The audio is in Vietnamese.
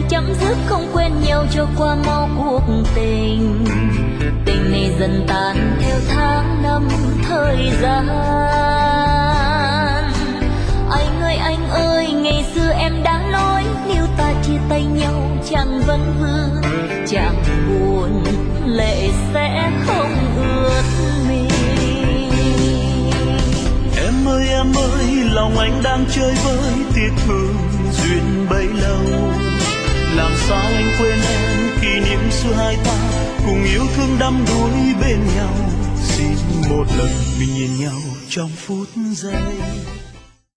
chấm dứt không quên nhau cho qua mau cuộc tình. Tình này dần tàn theo tháng năm thời gian. Anh ơi ngày xưa em đã nói nếu ta chia tay nhau chẳng vẫn vương chẳng buồn lệ sẽ không ướt mi. Em ơi lòng anh đang chơi với tiếc thương duyên bấy lâu. Làm sao anh quên em kỷ niệm xưa hai ta cùng yêu thương đắm đuối bên nhau. Xin một lần mình nhìn nhau trong phút giây.